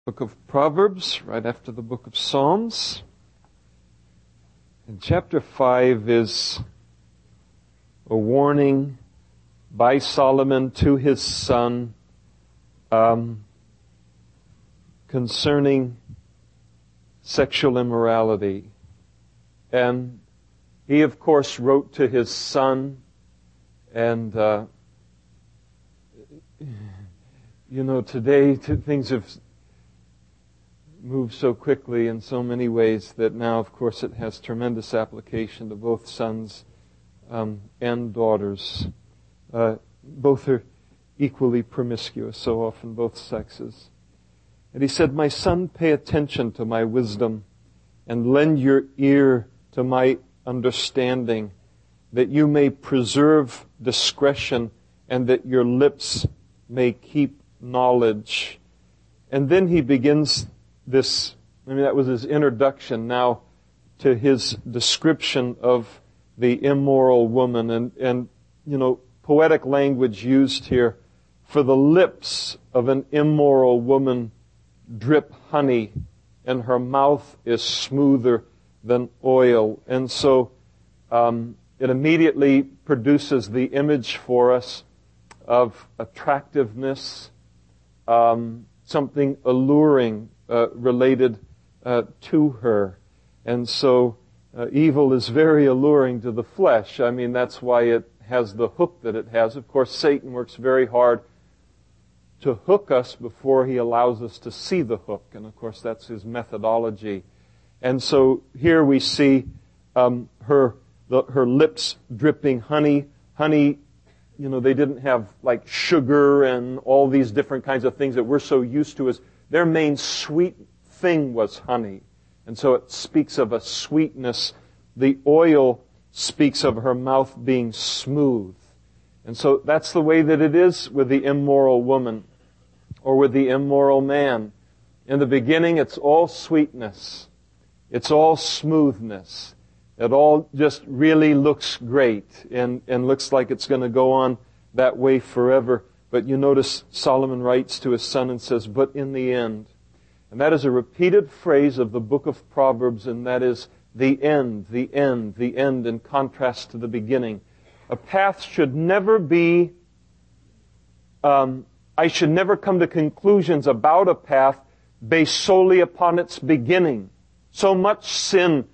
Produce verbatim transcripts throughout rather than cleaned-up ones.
Book of Proverbs, right after the book of Psalms. And chapter five is a warning by Solomon to his son um, concerning sexual immorality. And he, of course, wrote to his son, and uh, you know, today t- things have moved so quickly in so many ways that now, of course, it has tremendous application to both sons um, and daughters. Uh, both are equally promiscuous, so often both sexes. And he said, "My son, pay attention to my wisdom and lend your ear to my understanding, that you may preserve discretion and that your lips may keep knowledge." And then he begins this, I mean, that was his introduction now to his description of the immoral woman. And, and, you know, poetic language used here. "For the lips of an immoral woman drip honey, and her mouth is smoother than oil." And so um, it immediately produces the image for us of attractiveness, um, something alluring uh, related uh, to her. And so uh, evil is very alluring to the flesh. I mean, that's why it has the hook that it has. Of course, Satan works very hard to hook us before he allows us to see the hook. And of course, that's his methodology. And so here we see um, her the, her lips dripping honey. Honey, you know, they didn't have like sugar and all these different kinds of things that we're so used to. As their main sweet thing was honey. And so it speaks of a sweetness. The oil speaks of her mouth being smooth. And so that's the way that it is with the immoral woman or with the immoral man. In the beginning, it's all sweetness. It's all smoothness. It all just really looks great and, and looks like it's going to go on that way forever. But you notice Solomon writes to his son and says, "But in the end." And that is a repeated phrase of the book of Proverbs, and that is the end, the end, the end in contrast to the beginning. A path should never be, um, I should never come to conclusions about a path based solely upon its beginning. So much sin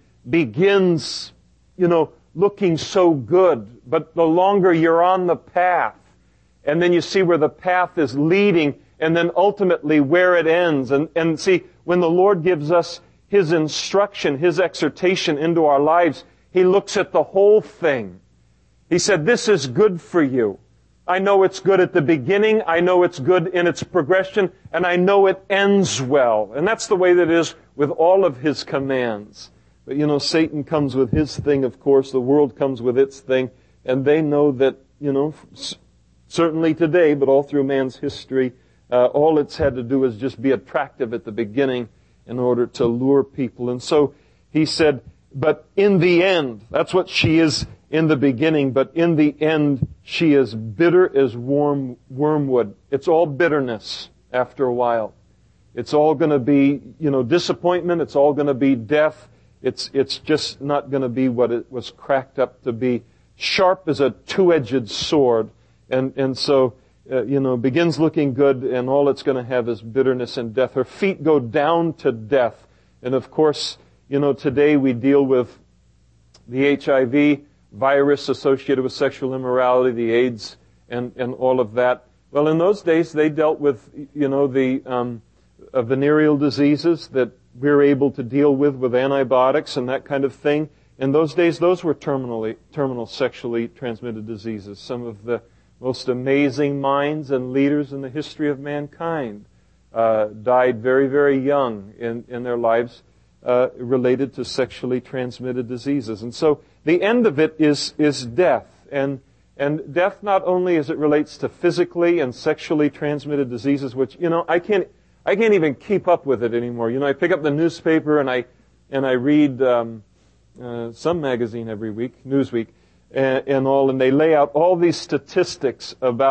begins, you know, looking so good, but the longer you're on the path, and then you see where the path is leading, and then ultimately where it ends. And, and see, when the Lord gives us His instruction, His exhortation into our lives, He looks at the whole thing. He said, "This is good for you. I know it's good at the beginning. I know it's good in its progression. And I know it ends well." And that's the way that it is with all of His commands. But you know, Satan comes with his thing, of course. The world comes with its thing. And they know that, you know, certainly today, but all through man's history, uh, all it's had to do is just be attractive at the beginning in order to lure people. And so he said, "But in the end," that's what she is in the beginning, but in the end, she is bitter as warm wormwood. It's all bitterness after a while. It's all going to be, you know, disappointment. It's all going to be death. It's, it's just not going to be what it was cracked up to be. Sharp as a two-edged sword. And, and so, uh, you know, begins looking good, and all it's going to have is bitterness and death. Her feet go down to death. And of course, you know, today we deal with the H I V virus associated with sexual immorality, the AIDS, and, and all of that. Well, in those days, they dealt with, you know, the um, uh, venereal diseases that we're able to deal with with antibiotics and that kind of thing. In those days, those were terminally, terminal sexually transmitted diseases. Some of the most amazing minds and leaders in the history of mankind uh, died very, very young in, in their lives uh, related to sexually transmitted diseases. And so the end of it is is death. And and death not only as it relates to physically and sexually transmitted diseases, which, you know, I can't I can't even keep up with it anymore. You know, I pick up the newspaper and I and I read um, uh, some magazine every week, Newsweek, and, and all, and they lay out all these statistics about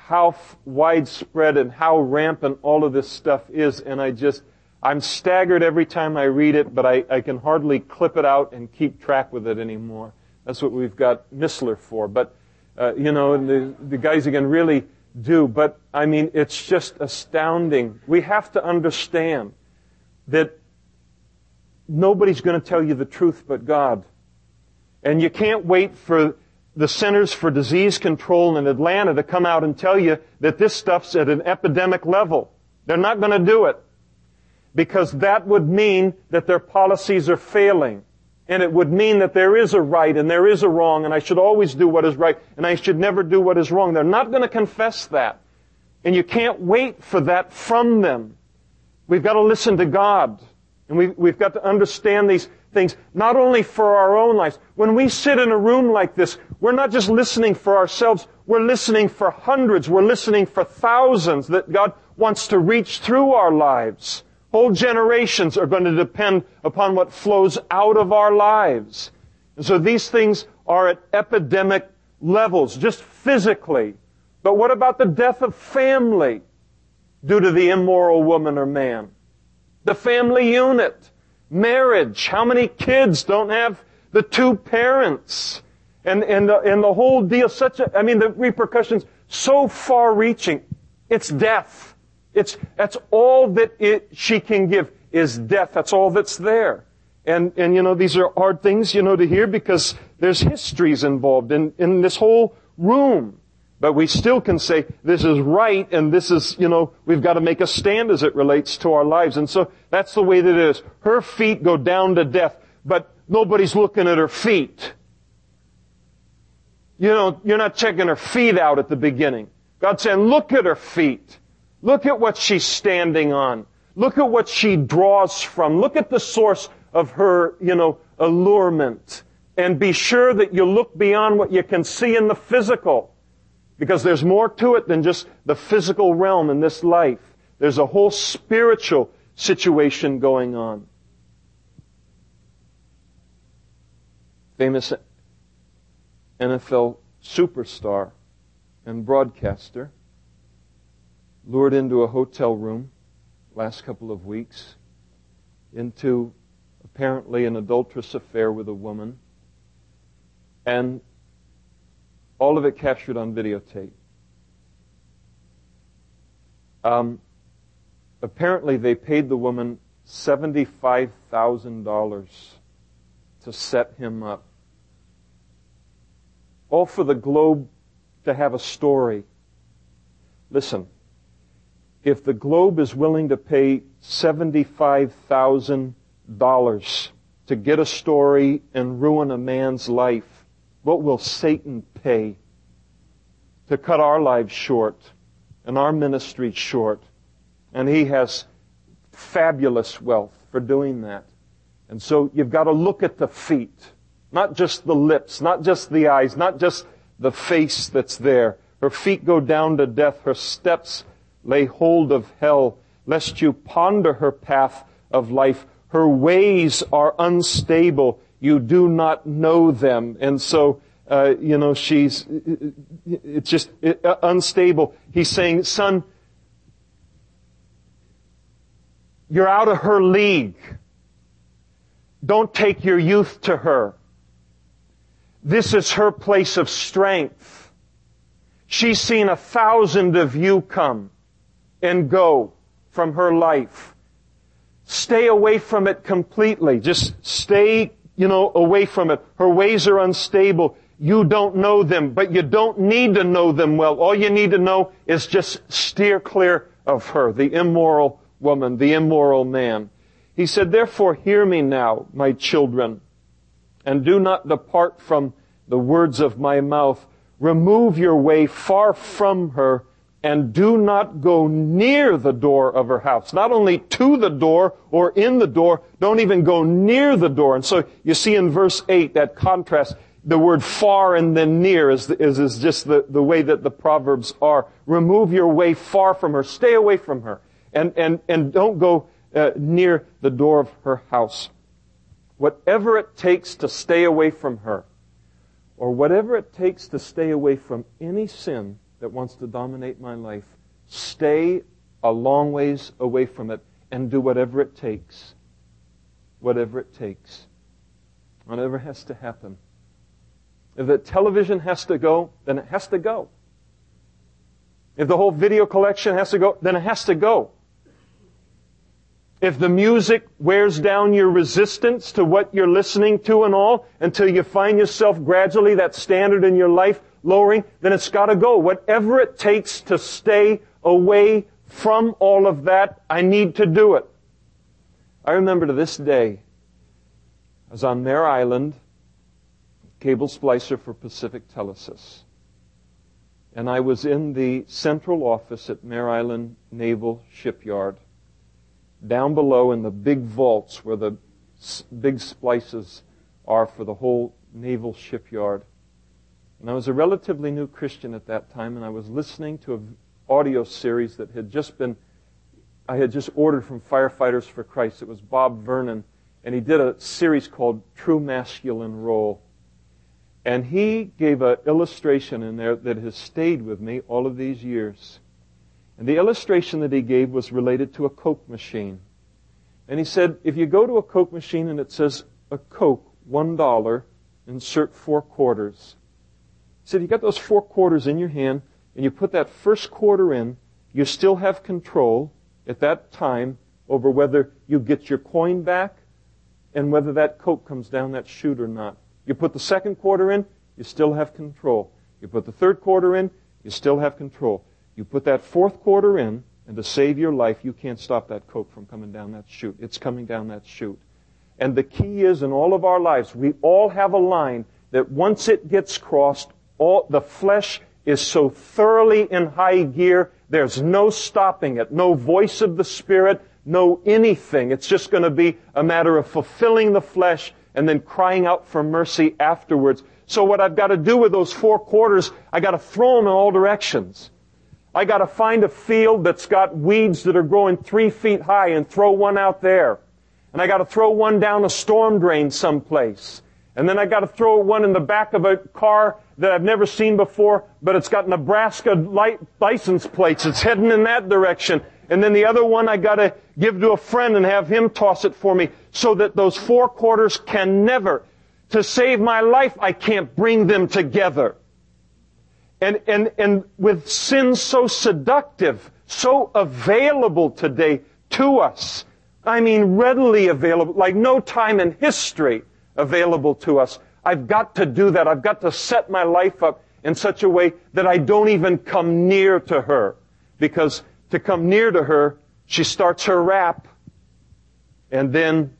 how f- widespread and how rampant all of this stuff is, and I just, I'm staggered every time I read it, but I, I can hardly clip it out and keep track with it anymore. That's what we've got Missler for. But, uh, you know, the, the guys again really do. But, I mean, it's just astounding. We have to understand that nobody's going to tell you the truth but God. And you can't wait for the Centers for Disease Control in Atlanta to come out and tell you that this stuff's at an epidemic level. They're not going to do it. Because that would mean that their policies are failing. And it would mean that there is a right and there is a wrong, and I should always do what is right, and I should never do what is wrong. They're not going to confess that. And you can't wait for that from them. We've got to listen to God. And we've, we've got to understand these things, not only for our own lives. When we sit in a room like this, we're not just listening for ourselves, we're listening for hundreds, we're listening for thousands that God wants to reach through our lives. Whole generations are going to depend upon what flows out of our lives. And so these things are at epidemic levels, just physically. But what about the death of family due to the immoral woman or man? The family unit, marriage. How many kids don't have the two parents? And, and, the, and the whole deal, such a, I mean, the repercussions so far-reaching. It's death. It's, that's all that it, she can give is death. That's all that's there. And, and, you know, these are hard things, you know, to hear because there's histories involved in, in this whole room. But we still can say this is right and this is, you know, we've got to make a stand as it relates to our lives. And so that's the way that it is. Her feet go down to death, but nobody's looking at her feet. You know, you're not checking her feet out at the beginning. God's saying, look at her feet. Look at what she's standing on. Look at what she draws from. Look at the source of her, you know, allurement. And be sure that you look beyond what you can see in the physical. Because there's more to it than just the physical realm in this life. There's a whole spiritual situation going on. Famous N F L superstar and broadcaster lured into a hotel room last couple of weeks into apparently an adulterous affair with a woman, and all of it captured on videotape. Um, apparently they paid the woman seventy-five thousand dollars to set him up. All for the Globe to have a story. Listen, if the Globe is willing to pay seventy-five thousand dollars to get a story and ruin a man's life, what will Satan pay to cut our lives short and our ministry short? And he has fabulous wealth for doing that. And so you've got to look at the feet, not just the lips, not just the eyes, not just the face that's there. Her feet go down to death, her steps lay hold of hell, lest you ponder her path of life. Her ways are unstable. You do not know them. And so, uh, you know, she's, it's just it, uh, unstable. He's saying, son, you're out of her league. Don't take your youth to her. This is her place of strength. She's seen a thousand of you come and go from her life. Stay away from it completely. Just stay, you know, away from it. Her ways are unstable. You don't know them, but you don't need to know them well. All you need to know is just steer clear of her, the immoral woman, the immoral man. He said, therefore, hear me now, my children, and do not depart from the words of my mouth. Remove your way far from her, and do not go near the door of her house. Not only to the door or in the door, don't even go near the door. And so you see in verse eight that contrast. The word far and then near is, is, is just the, the way that the Proverbs are. Remove your way far from her. Stay away from her. And, and, and don't go uh, near the door of her house. Whatever it takes to stay away from her, or whatever it takes to stay away from any sin that wants to dominate my life, stay a long ways away from it and do whatever it takes. Whatever it takes. Whatever has to happen. If the television has to go, then it has to go. If the whole video collection has to go, then it has to go. If the music wears down your resistance to what you're listening to and all, until you find yourself gradually, that standard in your life lowering, then it's got to go. Whatever it takes to stay away from all of that, I need to do it. I remember to this day, I was on Mare Island, cable splicer for Pacific Telesys. And I was in the central office at Mare Island Naval Shipyard, down below in the big vaults where the big splices are for the whole naval shipyard. And I was a relatively new Christian at that time, and I was listening to an audio series that had just been, I had just ordered from Firefighters for Christ. It was Bob Vernon, and he did a series called True Masculine Role. And he gave an illustration in there that has stayed with me all of these years. And the illustration that he gave was related to a Coke machine. And he said, if you go to a Coke machine and it says, a Coke, one dollar, insert four quarters. He said, you got those four quarters in your hand, and you put that first quarter in, you still have control at that time over whether you get your coin back and whether that Coke comes down that chute or not. You put the second quarter in, you still have control. You put the third quarter in, you still have control. You put that fourth quarter in, and to save your life, you can't stop that Coke from coming down that chute. It's coming down that chute. And the key is, in all of our lives, we all have a line that once it gets crossed, all the flesh is so thoroughly in high gear, there's no stopping it, no voice of the Spirit, no anything. It's just going to be a matter of fulfilling the flesh and then crying out for mercy afterwards. So what I've got to do with those four quarters, I got to throw them in all directions. I got to find a field that's got weeds that are growing three feet high and throw one out there. And I got to throw one down a storm drain someplace. And then I got to throw one in the back of a car that I've never seen before, but it's got Nebraska li- license plates. It's heading in that direction. And then the other one I got to give to a friend and have him toss it for me, so that those four quarters can never, to save my life, I can't bring them together. And, and, and with sin so seductive, so available today to us, I mean readily available, like no time in history available to us, I've got to do that. I've got to set my life up in such a way that I don't even come near to her. Because to come near to her, she starts her rap, and then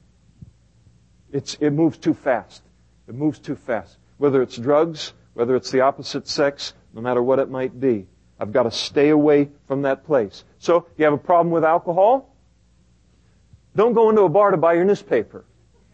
it's, it moves too fast. It moves too fast. Whether it's drugs, whether it's the opposite sex, no matter what it might be, I've got to stay away from that place. So, you have a problem with alcohol? Don't go into a bar to buy your newspaper.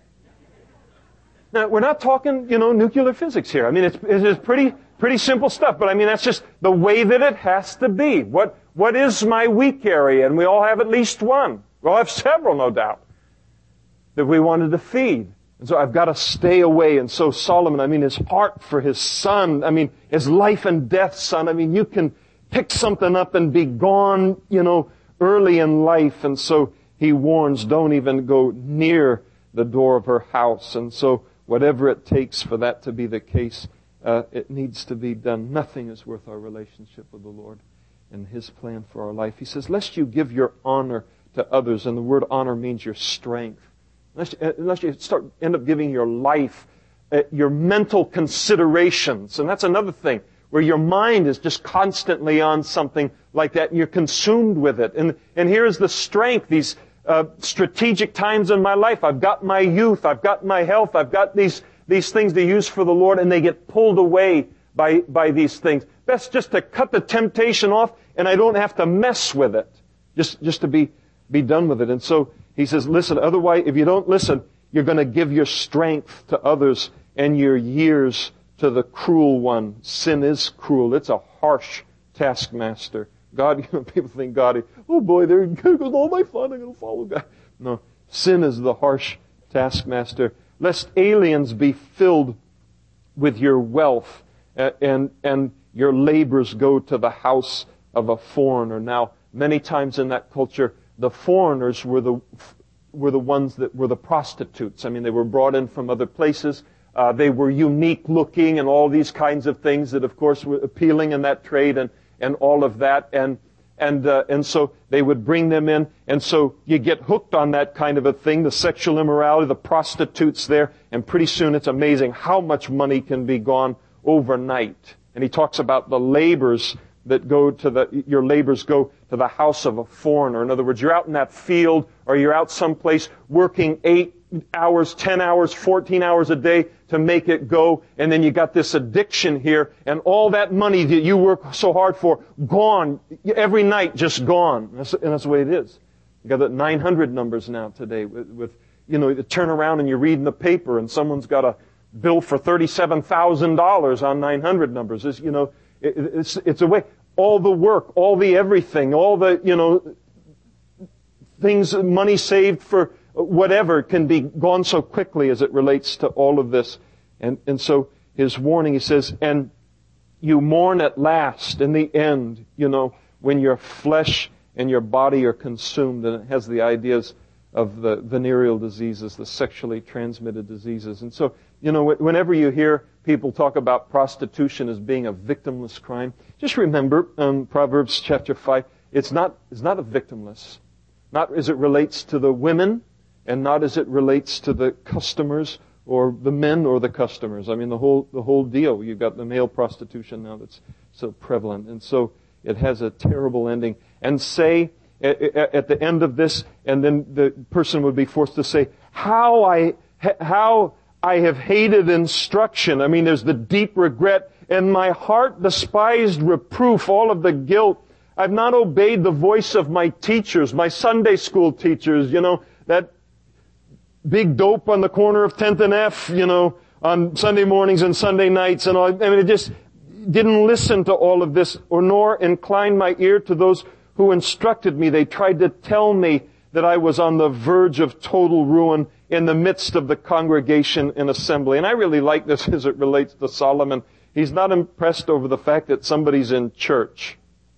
Now, we're not talking, you know, nuclear physics here. I mean, it's, it's pretty, pretty simple stuff, but I mean, that's just the way that it has to be. What, what is my weak area? And we all have at least one. We all have several, no doubt, that we wanted to feed. And so I've got to stay away. And so Solomon, I mean, his heart for his son, I mean, his life and death son, I mean, you can pick something up and be gone, you know, early in life. And so he warns, don't even go near the door of her house. And so whatever it takes for that to be the case, uh, it needs to be done. Nothing is worth our relationship with the Lord and His plan for our life. He says, lest you give your honor to others. And the word honor means your strength. Unless you, unless you start, end up giving your life, uh, your mental considerations. And that's another thing, where your mind is just constantly on something like that, and you're consumed with it. And, and here's the strength, these uh, strategic times in my life. I've got my youth, I've got my health, I've got these, these things to use for the Lord, and they get pulled away by, by these things. Best just to cut the temptation off, and I don't have to mess with it. Just, just to be, be done with it. And so, he says, listen, otherwise, if you don't listen, you're going to give your strength to others and your years to the cruel one. Sin is cruel. It's a harsh taskmaster. God, you know, people think God, oh boy, there goes all my fun, I'm going to follow God. No, sin is the harsh taskmaster. Lest aliens be filled with your wealth. Uh, and, and your labors go to the house of a foreigner. Now, many times in that culture, the foreigners were the were the ones that were the prostitutes. I mean, they were brought in from other places. Uh, they were unique looking and all these kinds of things that, of course, were appealing in that trade and, and all of that. And and uh, and so they would bring them in. And so you get hooked on that kind of a thing, the sexual immorality, the prostitutes there. And pretty soon it's amazing how much money can be gone overnight. And he talks about the labors that go to the, your labors go to the house of a foreigner. In other words, you're out in that field or you're out someplace working eight hours, ten hours, fourteen hours a day to make it go. And then you got this addiction here and all that money that you work so hard for, gone. Every night just gone. And that's, and that's the way it is. You got the nine hundred numbers now today with, with, you know, you turn around and you're reading the paper and someone's got a bill for thirty-seven thousand dollars on nine hundred numbers. It's, you know, it, it's, it's a way. All the work, all the everything, all the, you know, things, money saved for whatever can be gone so quickly as it relates to all of this. And, and so his warning, he says, and you mourn at last, in the end, you know, when your flesh and your body are consumed. And it has the ideas of the venereal diseases, the sexually transmitted diseases. And so, you know, whenever you hear people talk about prostitution as being a victimless crime, just remember um, Proverbs chapter five. It's not, it's not a victimless. Not as it relates to the women, and not as it relates to the customers or the men or the customers. I mean, the whole the whole deal. You've got the male prostitution now that's so prevalent, and so it has a terrible ending. And say at, at the end of this, and then the person would be forced to say, "How I how." I have hated instruction." I mean, there's the deep regret. "And my heart despised reproof," all of the guilt. "I've not obeyed the voice of my teachers, my Sunday school teachers, you know, that big dope on the corner of tenth and F, you know, on Sunday mornings and Sunday nights and all. I mean, it just didn't listen to all of this, or nor incline my ear to those who instructed me. They tried to tell me that I was on the verge of total ruin in the midst of the congregation and assembly." And I really like this as it relates to Solomon. He's not impressed over the fact that somebody's in church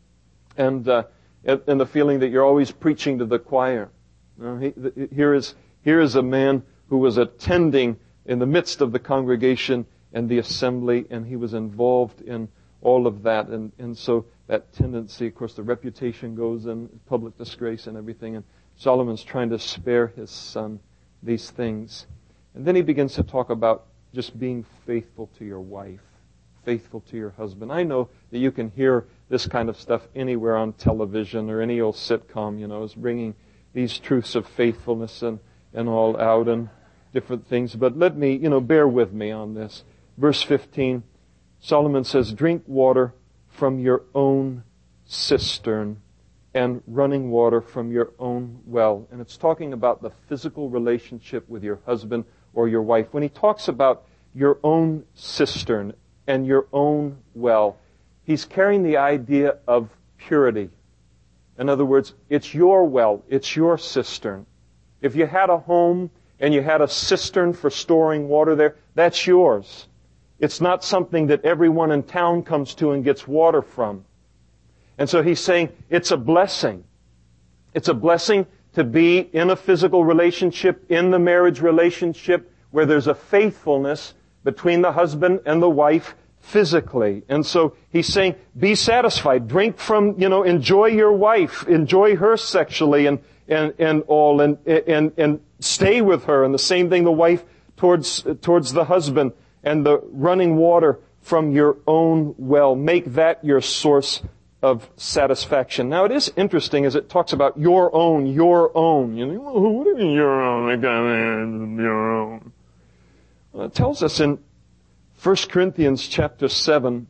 and uh, and the feeling that you're always preaching to the choir. Uh, he, here is here is a man who was attending in the midst of the congregation and the assembly, and he was involved in all of that. And, and so that tendency, of course, the reputation goes in, public disgrace and everything. And Solomon's trying to spare his son these things. And then he begins to talk about just being faithful to your wife, faithful to your husband. I know that you can hear this kind of stuff anywhere on television or any old sitcom, you know, is bringing these truths of faithfulness and, and all out and different things. But let me, you know, bear with me on this. Verse fifteen, Solomon says, "Drink water from your own cistern and running water from your own well." And it's talking about the physical relationship with your husband or your wife. When he talks about your own cistern and your own well, he's carrying the idea of purity. In other words, it's your well, it's your cistern. If you had a home and you had a cistern for storing water there, that's yours. It's not something that everyone in town comes to and gets water from. And so he's saying it's a blessing. It's a blessing to be in a physical relationship, in the marriage relationship, where there's a faithfulness between the husband and the wife physically. And so he's saying, be satisfied. Drink from, you know, enjoy your wife. Enjoy her sexually and, and, and all. And, and, and stay with her. And the same thing the wife towards, towards the husband. And the running water from your own well. Make that your source of satisfaction. Now, it is interesting as it talks about your own, your own. You know, what do you mean your own? Your own. Well, it tells us in First Corinthians chapter seven,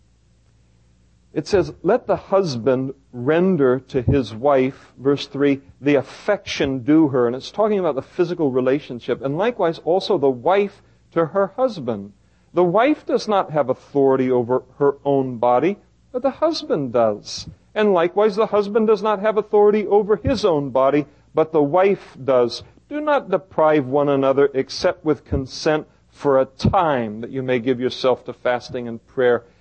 it says, "Let the husband render to his wife," verse three, "the affection due her." And it's talking about the physical relationship. And likewise also the wife to her husband. The wife does not have authority over her own body, but the husband does. And likewise, the husband does not have authority over his own body, but the wife does. Do not deprive one another except with consent for a time, that you may give yourself to fasting and prayer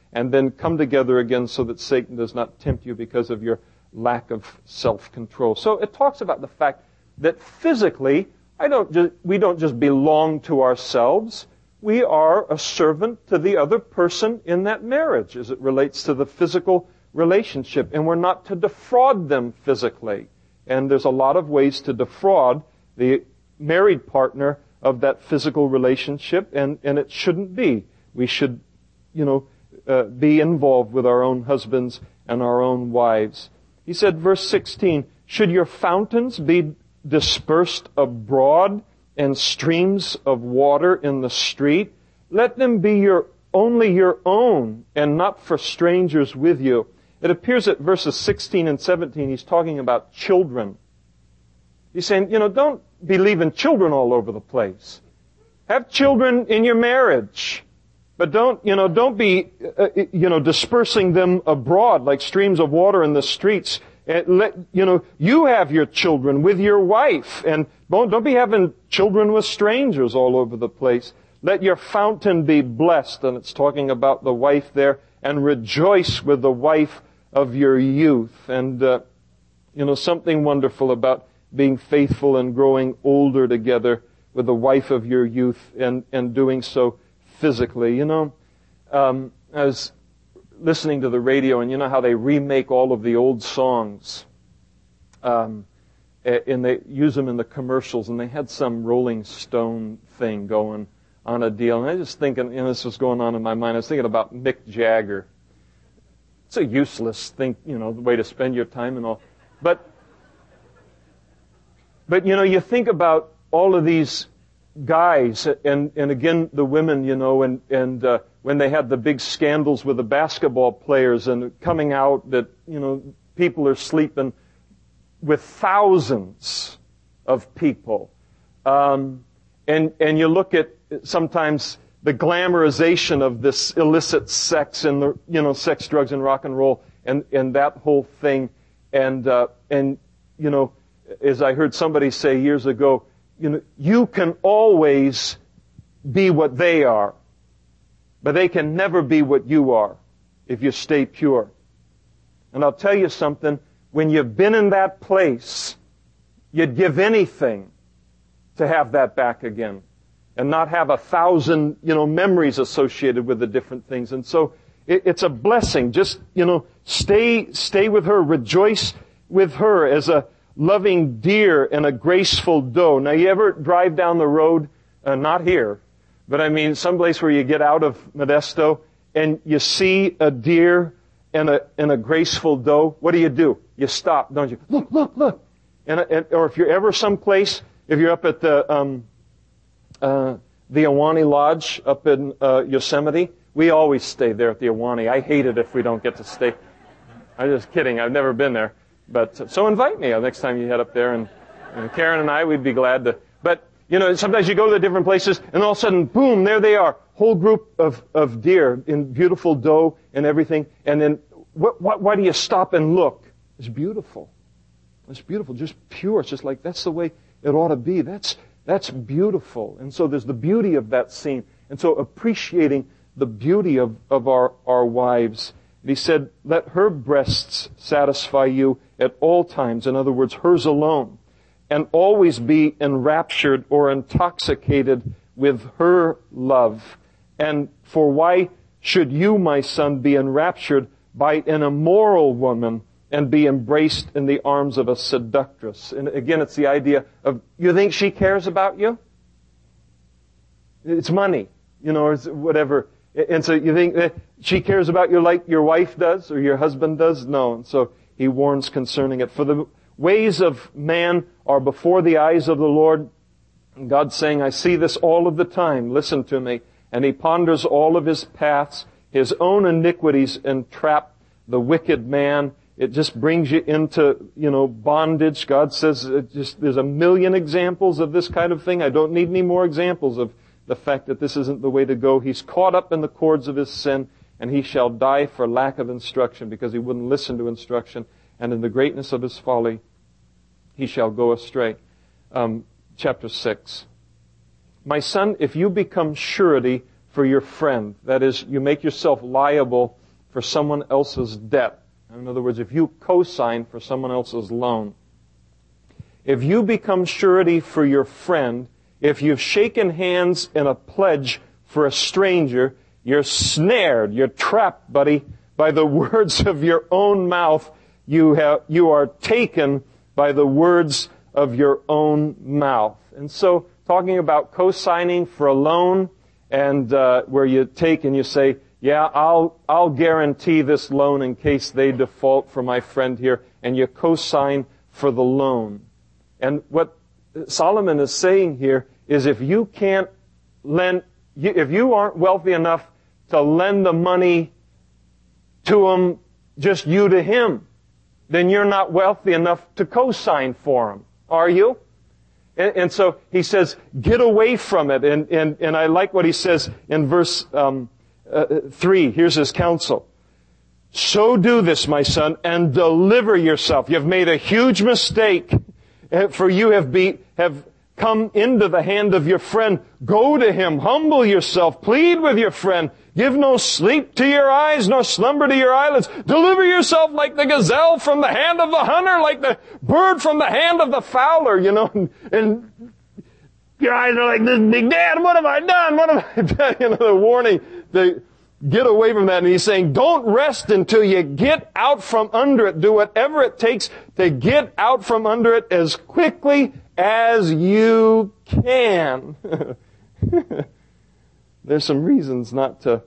and then come together again so that Satan does not tempt you because of your lack of self-control. So it talks about the fact that physically, I don't just, we don't just belong to ourselves. We are a servant to the other person in that marriage as it relates to the physical relationship. And we're not to defraud them physically. And there's a lot of ways to defraud the married partner of that physical relationship, and, and it shouldn't be. We should, you know, uh, be involved with our own husbands and our own wives. He said, verse sixteen, should your fountains be dispersed abroad and streams of water in the street? Let them be your only your own and not for strangers with you. It appears at verses sixteen and seventeen, he's talking about children. He's saying, you know, don't be leaving children all over the place. Have children in your marriage. But don't, you know, don't be, uh, you know, dispersing them abroad like streams of water in the streets. And let, you know, you have your children with your wife. And don't, don't be having children with strangers all over the place. Let your fountain be blessed. And it's talking about the wife there. And rejoice with the wife of your youth. And, uh, you know, something wonderful about being faithful and growing older together with the wife of your youth and, and doing so physically. You know, um, I was listening to the radio, and you know how they remake all of the old songs, um, and they use them in the commercials, and they had some Rolling Stone thing going on a deal, and I was just thinking, you know, this was going on in my mind, I was thinking about Mick Jagger. It's a useless thing, you know, the way to spend your time and all, but, but you know, you think about all of these guys, and, and again, the women, you know, and, and, uh, when they had the big scandals with the basketball players and coming out that, you know, people are sleeping with thousands of people. Um, and, and you look at sometimes the glamorization of this illicit sex and the, you know, sex, drugs, and rock and roll and, and that whole thing. And, uh, and, you know, as I heard somebody say years ago, you know, you can always be what they are, but they can never be what you are if you stay pure. And I'll tell you something, when you've been in that place, you'd give anything to have that back again and not have a thousand, you know, memories associated with the different things. And so it, it's a blessing. Just, you know, stay, stay with her, rejoice with her as a loving deer and a graceful doe. Now, you ever drive down the road, uh, not here, but I mean someplace where you get out of Modesto and you see a deer and a, and a graceful doe? What do you do? You stop, don't you? Look, look, look. And, and or if you're ever someplace, if you're up at the, um, uh, the Ahwahnee Lodge up in, uh, Yosemite, we always stay there at the Ahwahnee. I hate it if we don't get to stay. I'm just kidding. I've never been there. But, so invite me next time you head up there, and, and Karen and I, we'd be glad to. But, you know, sometimes you go to the different places, and all of a sudden, boom, there they are. Whole group of, of deer in beautiful doe and everything. And then, what, what, why do you stop and look? It's beautiful. It's beautiful, just pure. It's just like, that's the way it ought to be. That's, that's beautiful. And so there's the beauty of that scene. And so appreciating the beauty of, of our, our wives. And he said, let her breasts satisfy you at all times. In other words, hers alone. And always be enraptured or intoxicated with her love. And for why should you, my son, be enraptured by an immoral woman and be embraced in the arms of a seductress? And again, it's the idea of, you think she cares about you? It's money, you know, or whatever. And so you think that she cares about you like your wife does or your husband does? No. And so he warns concerning it. For the ways of man are before the eyes of the Lord. And God's saying, I see this all of the time. Listen to me. And he ponders all of his paths. His own iniquities entrap the wicked man. It just brings you into, you know, bondage. God says, it just, there's a million examples of this kind of thing. I don't need any more examples of the fact that this isn't the way to go. He's caught up in the cords of his sin, and he shall die for lack of instruction, because he wouldn't listen to instruction. And in the greatness of his folly, he shall go astray. Um, chapter six. My son, if you become surety for your friend. That is, you make yourself liable for someone else's debt. In other words, if you co-sign for someone else's loan. If you become surety for your friend, if you've shaken hands in a pledge for a stranger, you're snared, you're trapped, buddy, by the words of your own mouth. You have, you are taken by the words of your own mouth. And so, talking about co-signing for a loan, and uh, where you take and you say, yeah, I'll I'll guarantee this loan in case they default for my friend here, and you co-sign for the loan. And what Solomon is saying here is, if you can't lend, if you aren't wealthy enough to lend the money to him, just you to him, then you're not wealthy enough to co-sign for him, are you? And, and so he says, get away from it. And and and I like what he says in verse um, uh, three. Here's his counsel. So do this, my son, and deliver yourself. You've made a huge mistake, for you have be have come into the hand of your friend. Go to him, humble yourself, plead with your friend. Give no sleep to your eyes, nor slumber to your eyelids. Deliver yourself like the gazelle from the hand of the hunter, like the bird from the hand of the fowler, you know. And, and your eyes are like this big, Dad, what have I done? What have I done? You know, the warning to get away from that. And he's saying, don't rest until you get out from under it. Do whatever it takes to get out from under it as quickly as you can. There's some reasons not to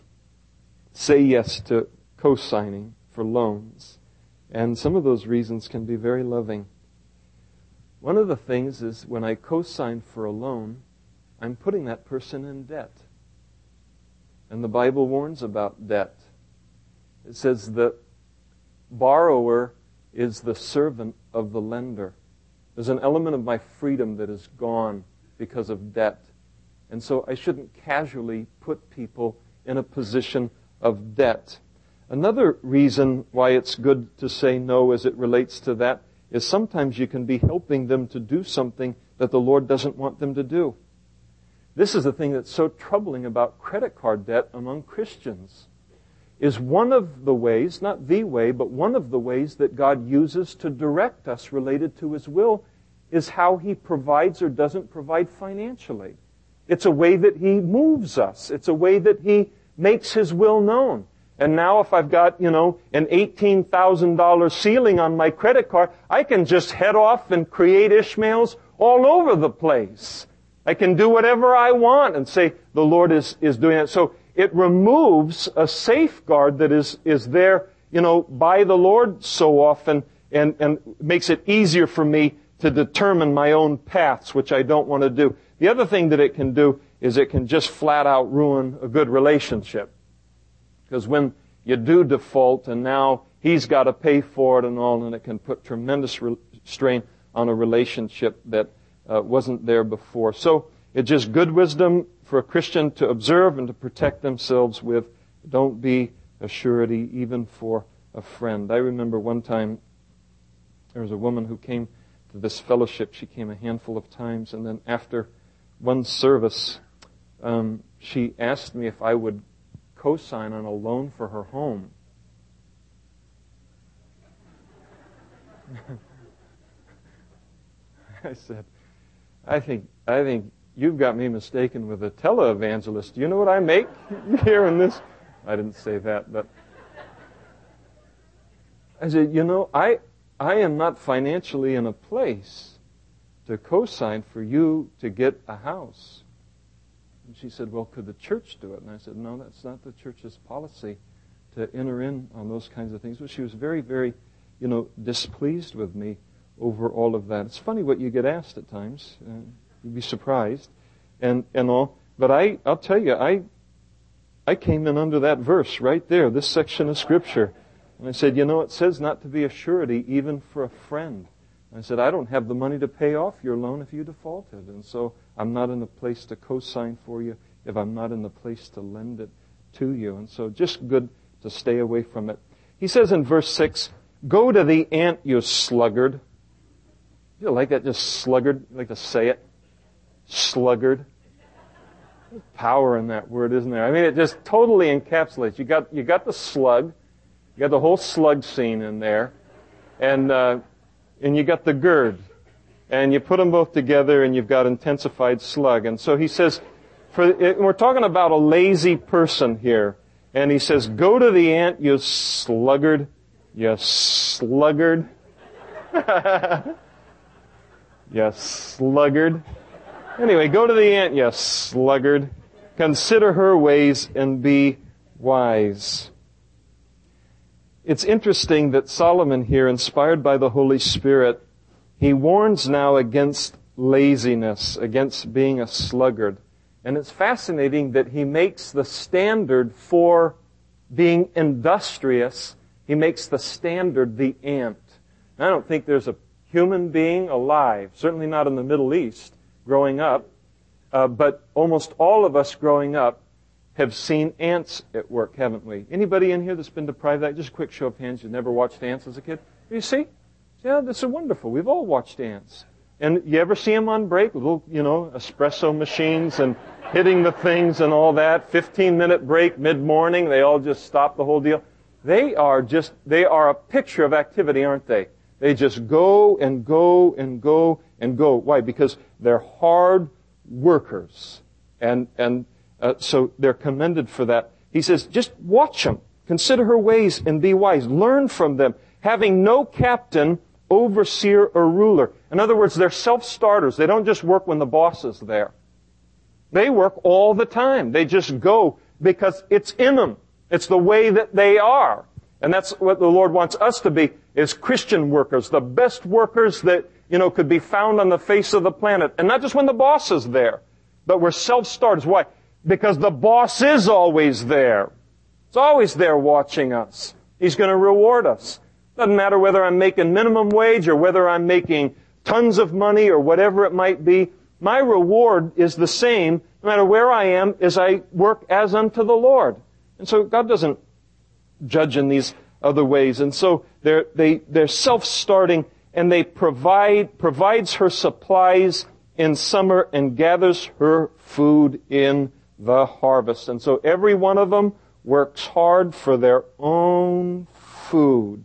say yes to co-signing for loans. And some of those reasons can be very loving. One of the things is, when I co-sign for a loan, I'm putting that person in debt. And the Bible warns about debt. It says the borrower is the servant of the lender. There's an element of my freedom that is gone because of debt. And so I shouldn't casually put people in a position of debt. Another reason why it's good to say no as it relates to that is sometimes you can be helping them to do something that the Lord doesn't want them to do. This is the thing that's so troubling about credit card debt among Christians. Is one of the ways, not the way, but one of the ways that God uses to direct us related to His will is how He provides or doesn't provide financially. It's a way that He moves us. It's a way that He makes His will known. And now if I've got, you know, an eighteen thousand dollars ceiling on my credit card, I can just head off and create Ishmaels all over the place. I can do whatever I want and say the Lord is, is doing it. So it removes a safeguard that is, is there, you know, by the Lord so often, and, and makes it easier for me to determine my own paths, which I don't want to do. The other thing that it can do is it can just flat out ruin a good relationship. Because when you do default and now he's got to pay for it and all, and it can put tremendous re- strain on a relationship that uh, wasn't there before. So it's just good wisdom for a Christian to observe and to protect themselves with. Don't be a surety even for a friend. I remember one time there was a woman who came to this fellowship. She came a handful of times, and then after one service, um, she asked me if I would co-sign on a loan for her home. I said, I think, I think you've got me mistaken with a televangelist. Do you know what I make here in this? I didn't say that, but I said, you know, I, I am not financially in a place to co-sign for you to get a house. And she said, well, could the church do it? And I said, no, that's not the church's policy to enter in on those kinds of things. But she was very, very, you know, displeased with me over all of that. It's funny what you get asked at times. Uh, you'd be surprised and, and all. But I, I'll tell you, I, I came in under that verse right there, this section of Scripture. And I said, you know, it says not to be a surety even for a friend. I said, I don't have the money to pay off your loan if you defaulted. And so I'm not in a place to co-sign for you if I'm not in the place to lend it to you. And so just good to stay away from it. He says in verse six, go to the ant, you sluggard. You like that, just sluggard? You like to say it? Sluggard. Power in that word, isn't there? I mean, it just totally encapsulates. You got you got the slug, you got the whole slug scene in there, and uh, and you got the gird, and you put them both together, and you've got intensified slug. And so he says, for it, we're talking about a lazy person here, and he says, "Go to the ant, you sluggard, you sluggard, you sluggard." Anyway, go to the ant, you sluggard. Consider her ways and be wise. It's interesting that Solomon here, inspired by the Holy Spirit, he warns now against laziness, against being a sluggard. And it's fascinating that he makes the standard for being industrious, he makes the standard the ant. I don't think there's a human being alive, certainly not in the Middle East, growing up, uh, but almost all of us growing up have seen ants at work, haven't we? Anybody in here that's been deprived of that? Just a quick show of hands. You never watched ants as a kid? You see? Yeah, this is wonderful. We've all watched ants. And you ever see them on break? Little, you know, espresso machines and hitting the things and all that. fifteen-minute break mid-morning. They all just stop the whole deal. They are just, they are a picture of activity, aren't they? They just go and go and go and go. Why? Because they're hard workers. And, and uh, so they're commended for that. He says, just watch them. Consider her ways and be wise. Learn from them. Having no captain, overseer, or ruler. In other words, they're self-starters. They don't just work when the boss is there. They work all the time. They just go because it's in them. It's the way that they are. And that's what the Lord wants us to be, is Christian workers, the best workers that, you know, could be found on the face of the planet. And not just when the boss is there, but we're self-starters. Why? Because the boss is always there. It's always there watching us. He's going to reward us. Doesn't matter whether I'm making minimum wage or whether I'm making tons of money or whatever it might be. My reward is the same no matter where I am as I work as unto the Lord. And so God doesn't judge in these other ways. And so they're, they, they're self-starting, and they provide, provides her supplies in summer and gathers her food in the harvest. And so every one of them works hard for their own food.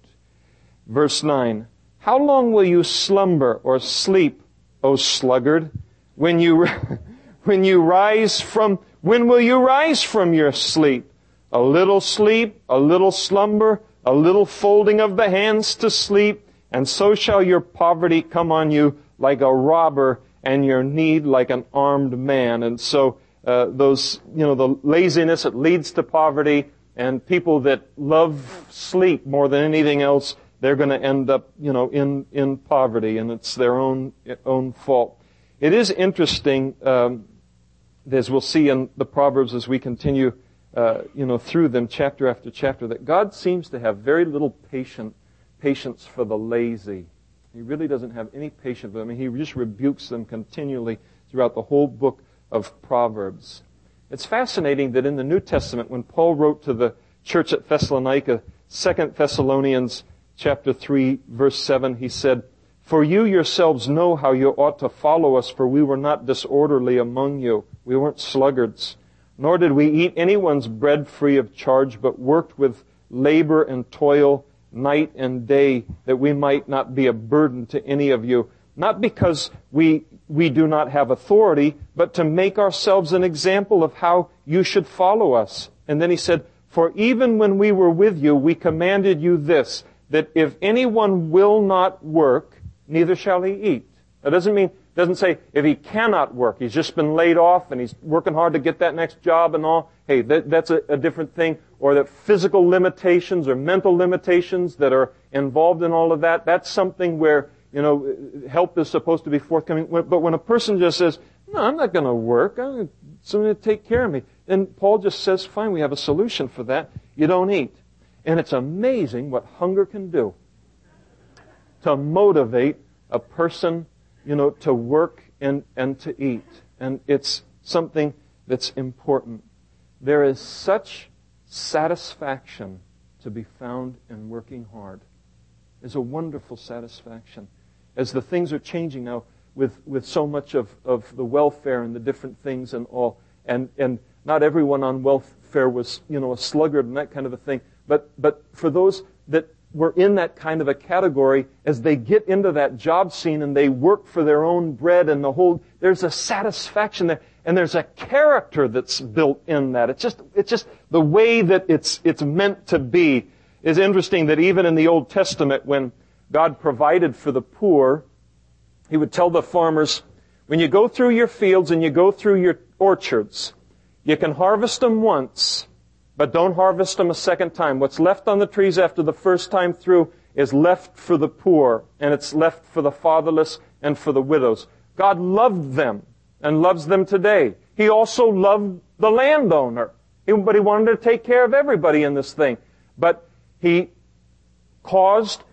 Verse nine, how long will you slumber or sleep, O sluggard? When you, when you rise from, when will you rise from your sleep? A little sleep, a little slumber, a little folding of the hands to sleep, and so shall your poverty come on you like a robber, and your need like an armed man. And so uh, those, you know, the laziness, it leads to poverty, and people that love sleep more than anything else, they're going to end up, you know, in in poverty, and it's their own own fault. It is interesting, um, as we'll see in the Proverbs as we continue. Uh, you know, through them, chapter after chapter, that God seems to have very little patient, patience for the lazy. He really doesn't have any patience with them. I mean, he just rebukes them continually throughout the whole book of Proverbs. It's fascinating that in the New Testament, when Paul wrote to the church at Thessalonica, Second Thessalonians chapter three, verse seven, he said, "For you yourselves know how you ought to follow us, for we were not disorderly among you. We weren't sluggards. Nor did we eat anyone's bread free of charge, but worked with labor and toil night and day, that we might not be a burden to any of you. Not because we we do not have authority, but to make ourselves an example of how you should follow us." And then he said, "For even when we were with you, we commanded you this, that if anyone will not work, neither shall he eat." That doesn't mean doesn't say if he cannot work, he's just been laid off and he's working hard to get that next job and all. Hey, that, that's a, a different thing. Or that physical limitations or mental limitations that are involved in all of that, that's something where, you know, help is supposed to be forthcoming. But when a person just says, "No, I'm not going to work, I'm going to, someone to take care of me," then Paul just says, fine, we have a solution for that. You don't eat. And it's amazing what hunger can do to motivate a person, you know, to work and, and to eat. And it's something that's important. There is such satisfaction to be found in working hard. There's a wonderful satisfaction. As the things are changing now with, with so much of, of the welfare and the different things and all, and, and not everyone on welfare was, you know, a sluggard and that kind of a thing. But, but for those that were in that kind of a category, as they get into that job scene and they work for their own bread and the whole, there's a satisfaction there, and there's a character that's built in that. It's just, it's just the way that it's, it's meant to be. It's interesting that even in the Old Testament, when God provided for the poor, He would tell the farmers, when you go through your fields and you go through your orchards, you can harvest them once, but don't harvest them a second time. What's left on the trees after the first time through is left for the poor, and it's left for the fatherless and for the widows. God loved them and loves them today. He also loved the landowner, but He wanted to take care of everybody in this thing. But He caused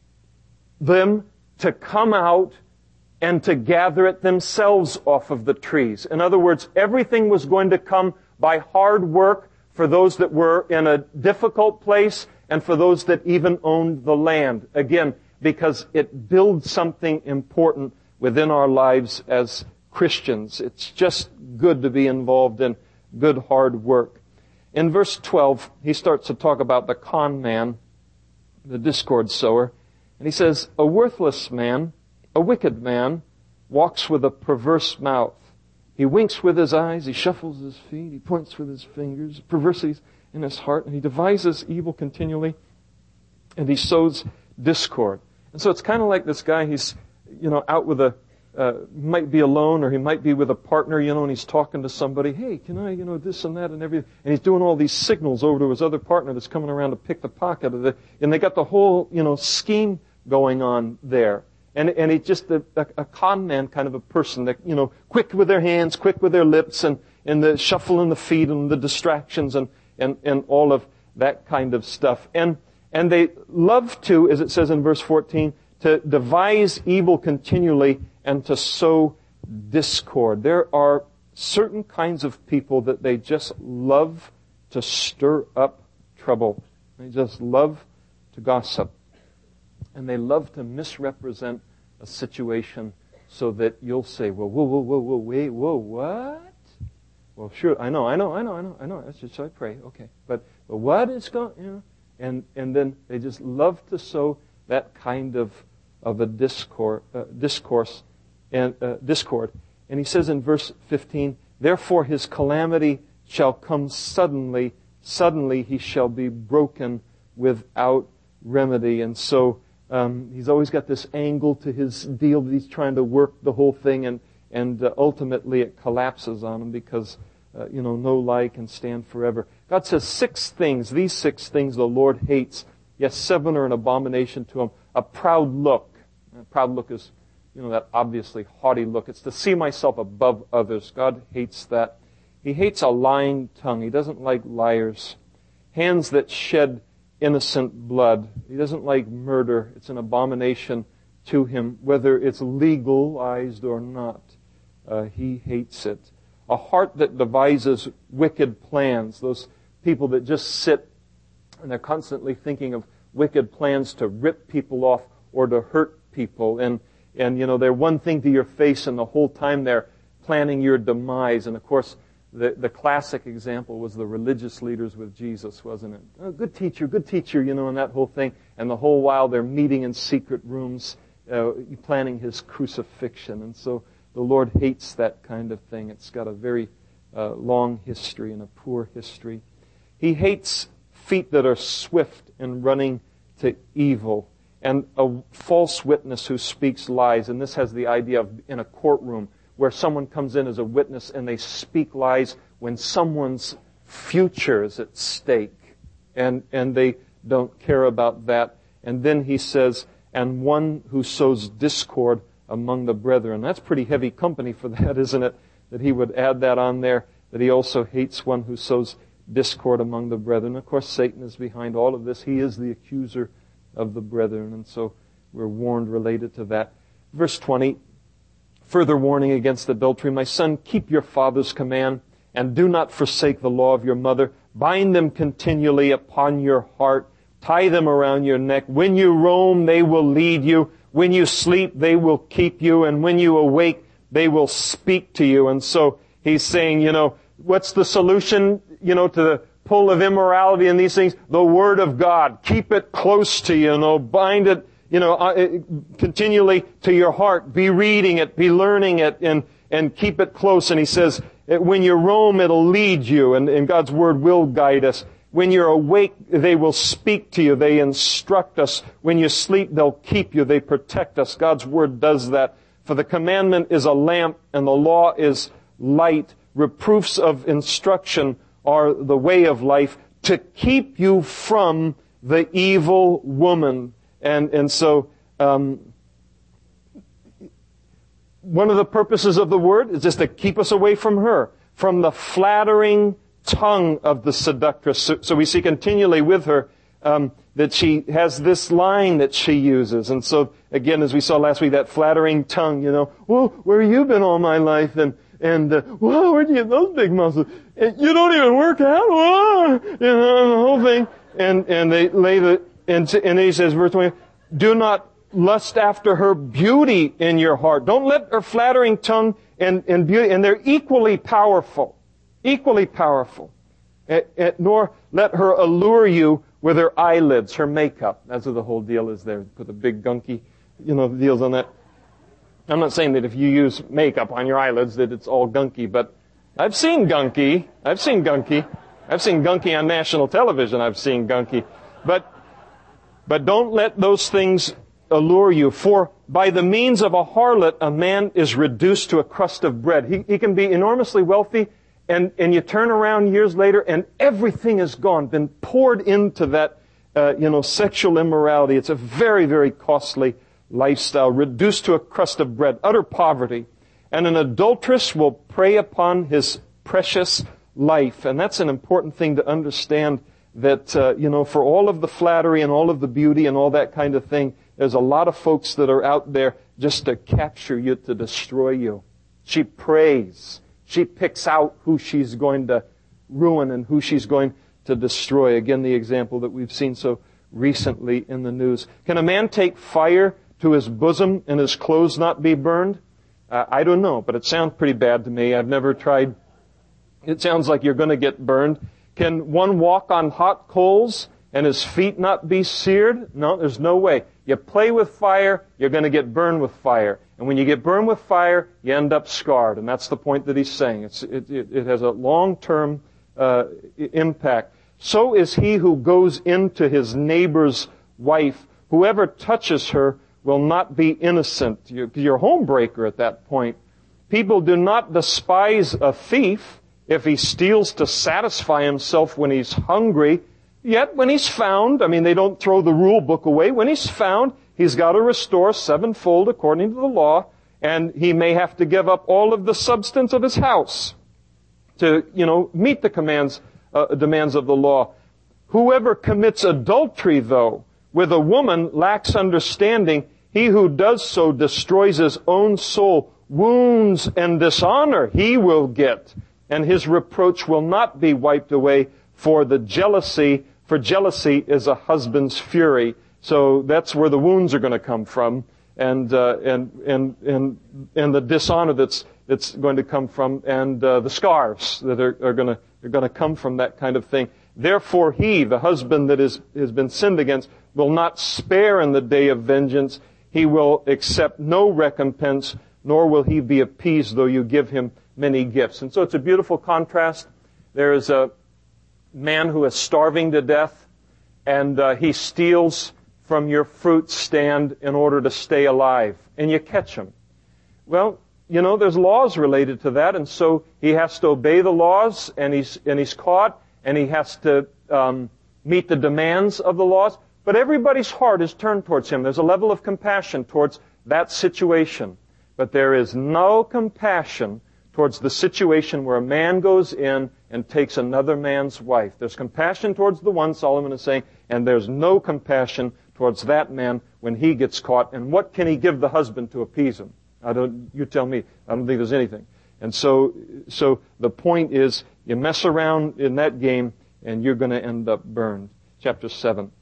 them to come out and to gather it themselves off of the trees. In other words, everything was going to come by hard work for those that were in a difficult place and for those that even owned the land. Again, because it builds something important within our lives as Christians. It's just good to be involved in good hard work. In verse twelve, he starts to talk about the con man, the discord sower, and he says, a worthless man, a wicked man, walks with a perverse mouth. He winks with his eyes, he shuffles his feet, he points with his fingers, perversities in his heart, and he devises evil continually, and he sows discord. And so it's kind of like this guy, he's, you know, out with a, uh, might be alone, or he might be with a partner, you know, and he's talking to somebody, hey, can I, you know, this and that and everything, and he's doing all these signals over to his other partner that's coming around to pick the pocket of the, and they got the whole, you know, scheme going on there. And, and it's just a, a, a con man kind of a person that, you know, quick with their hands, quick with their lips, and, and the shuffle in the feet and the distractions and, and, and all of that kind of stuff. And, and they love to, as it says in verse fourteen, to devise evil continually and to sow discord. There are certain kinds of people that they just love to stir up trouble. They just love to gossip. And they love to misrepresent a situation so that you'll say, well, whoa, whoa, whoa, whoa, wait, whoa, what? Well, sure, I know, I know, I know, I know, I know. That's just so I pray, okay. But, but what is going, you know? And, and then they just love to sow that kind of, of a discourse, uh, discourse and, uh, discord. And he says in verse fifteen, therefore his calamity shall come suddenly, suddenly he shall be broken without remedy. And so, Um, he's always got this angle to his deal that he's trying to work the whole thing, and and uh, ultimately it collapses on him because uh, you know no lie can stand forever. God says six things. These six things the Lord hates. Yes, seven are an abomination to him. A proud look. A proud look is, you know, that obviously haughty look. It's to see myself above others. God hates that. He hates a lying tongue. He doesn't like liars. Hands that shed innocent blood. He doesn't like murder. It's an abomination to him, whether it's legalized or not. Uh, he hates it. A heart that devises wicked plans. Those people that just sit and they're constantly thinking of wicked plans to rip people off or to hurt people. And, and you know, they're one thing to your face and the whole time they're planning your demise. And of course, The, the classic example was the religious leaders with Jesus, wasn't it? Oh, good teacher, good teacher, you know, and that whole thing. And the whole while they're meeting in secret rooms, uh, planning his crucifixion. And so the Lord hates that kind of thing. It's got a very uh, long history and a poor history. He hates feet that are swift in running to evil, and a false witness who speaks lies. And this has the idea of in a courtroom, where someone comes in as a witness and they speak lies when someone's future is at stake. And, and they don't care about that. And then he says, and one who sows discord among the brethren. That's pretty heavy company for that, isn't it? That he would add that on there, that he also hates one who sows discord among the brethren. Of course, Satan is behind all of this. He is the accuser of the brethren. And so we're warned related to that. Verse twenty, further warning against adultery. My son, keep your father's command and do not forsake the law of your mother. Bind them continually upon your heart. Tie them around your neck. When you roam, they will lead you. When you sleep, they will keep you. And when you awake, they will speak to you. And so he's saying, you know, what's the solution, you know, to the pull of immorality and these things? The Word of God. Keep it close to you, you know, bind it, you know, uh, continually to your heart. Be reading it, be learning it, and, and keep it close. And he says, when you roam, it'll lead you, and, and God's Word will guide us. When you're awake, they will speak to you. They instruct us. When you sleep, they'll keep you. They protect us. God's Word does that. For the commandment is a lamp, and the law is light. Reproofs of instruction are the way of life, to keep you from the evil woman. And, and so, um, one of the purposes of the Word is just to keep us away from her, from the flattering tongue of the seductress. So, so we see continually with her um, that she has this line that she uses. And so, again, as we saw last week, that flattering tongue, you know, whoa, where have you been all my life? And, and uh, whoa, where'd you get those big muscles? And you don't even work out? Whoa! You know, the whole thing. And, and they lay the, and, and he says, verse twenty, do not lust after her beauty in your heart. Don't let her flattering tongue and, and beauty, and they're equally powerful. Equally powerful. And, and, nor let her allure you with her eyelids, her makeup. That's what the whole deal is there. Put the big gunky, you know, deals on that. I'm not saying that if you use makeup on your eyelids that it's all gunky, but I've seen gunky. I've seen gunky. I've seen gunky on national television. I've seen gunky. But, but don't let those things allure you. For by the means of a harlot, a man is reduced to a crust of bread. He, he can be enormously wealthy, And, and you turn around years later and everything is gone, been poured into that, uh, you know, sexual immorality. It's a very, very costly lifestyle, reduced to a crust of bread, utter poverty. And an adulteress will prey upon his precious life. And that's an important thing to understand, that, uh, you know, for all of the flattery and all of the beauty and all that kind of thing, there's a lot of folks that are out there just to capture you, to destroy you. She prays. She picks out who she's going to ruin and who she's going to destroy. Again, the example that we've seen so recently in the news. Can a man take fire to his bosom and his clothes not be burned? Uh, I don't know, but it sounds pretty bad to me. I've never tried. It sounds like you're going to get burned. Can one walk on hot coals and his feet not be seared? No, there's no way. You play with fire, you're going to get burned with fire. And when you get burned with fire, you end up scarred. And that's the point that he's saying. It's, it, it, it has a long-term uh, impact. So is he who goes into his neighbor's wife. Whoever touches her will not be innocent. You're, you're a homebreaker at that point. People do not despise a thief if he steals to satisfy himself when he's hungry. Yet when he's found, I mean, they don't throw the rule book away. When he's found, he's got to restore sevenfold according to the law, and he may have to give up all of the substance of his house to, you know, meet the commands, uh, demands of the law. Whoever commits adultery, though, with a woman lacks understanding. He who does so destroys his own soul. Wounds and dishonor he will get, and his reproach will not be wiped away. For the jealousy, for jealousy is a husband's fury. So that's where the wounds are going to come from, and uh, and and and and the dishonor that's that's going to come from, and uh, the scars that are, are going to are going to come from that kind of thing. Therefore, he, the husband that is has been sinned against, will not spare in the day of vengeance. He will accept no recompense, nor will he be appeased, though you give him many gifts. And so it's a beautiful contrast. There is a man who is starving to death, and uh, he steals from your fruit stand in order to stay alive, and you catch him. Well, you know, there's laws related to that, and so he has to obey the laws, and he's and he's caught, and he has to um, meet the demands of the laws. But everybody's heart is turned towards him. There's a level of compassion towards that situation, but there is no compassion towards the situation where a man goes in and takes another man's wife. There's compassion towards the one, Solomon is saying, and there's no compassion towards that man when he gets caught. And what can he give the husband to appease him? I don't, you tell me. I don't think there's anything. And so, so the point is, you mess around in that game and you're going to end up burned. Chapter seven.